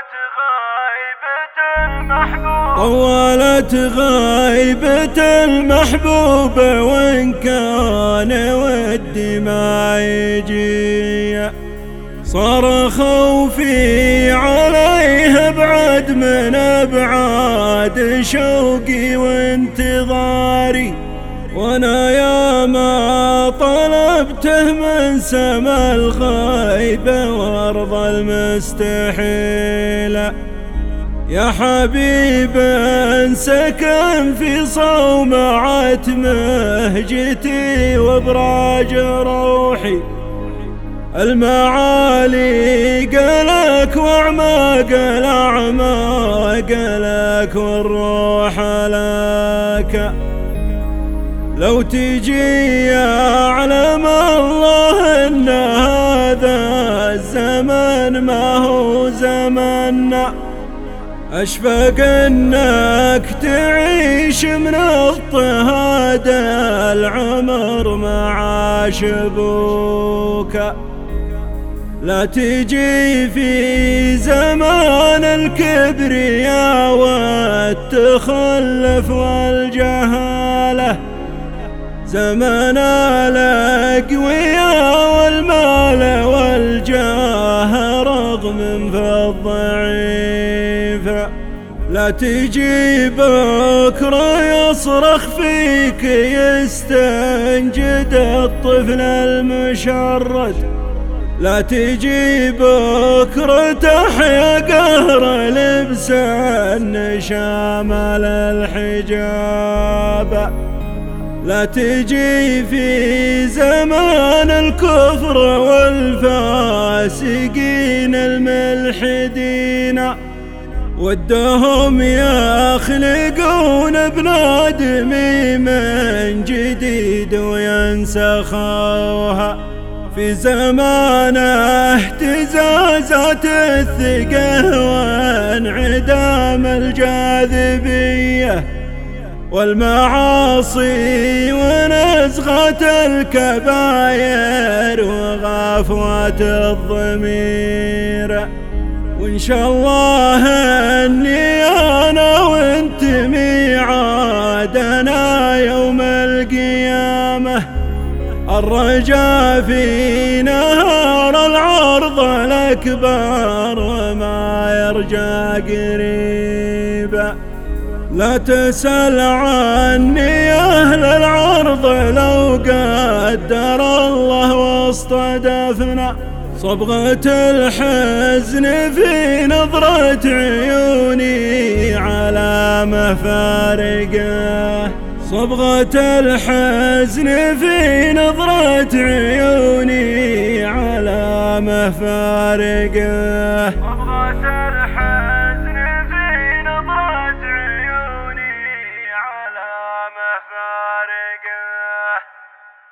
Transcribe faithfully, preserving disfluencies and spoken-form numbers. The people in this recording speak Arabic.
طولت غايبة المحبوب وإن كان ودي ما يجي، صار خوفي عليه بعد من أبعاد شوقي وانتظاري، وانا يا ما طلبته من سما الغيبة وارض المستحيل، يا حبيب سكن في صومعة مهجتي وابراج روحي، المعالي قلك واعماق الاعماق لك والروح لك، لو تجي يعلم الله ان هذا الزمن ما هو زمننا، أشفق أنك تعيش من اضطهاد العمر مع شبوك، لا تجي في زمان الكبرياء والتخلف والجهالة، زمن الأقوياء والمال والجاه رغم في الضعيف، لا تجي بكرة يصرخ فيك يستنجد الطفل المشرد، لا تجي بكرة تحيا قهر لبس شامل الحجاب، لا تجي في زمان الكفر والفاسقين الملحدين، ودهم يخلقون بنادمي من جديد وينسخوها، في زمان اهتزازات الثقة وانعدام الجاذبية والمعاصي ونزغة الكباير وغفوة الضمير، وإن شاء الله أني أنا وأنت ميعادنا يوم القيامة، الرجاء في نهار العرض الأكبر وما يرجى قريبا، لا تسأل عني أهل العرض لو قدر الله واصطدفنا، صبغة الحزن في نظرة عيوني على مفارقه، صبغة الحزن في نظرة عيوني على مفارقه.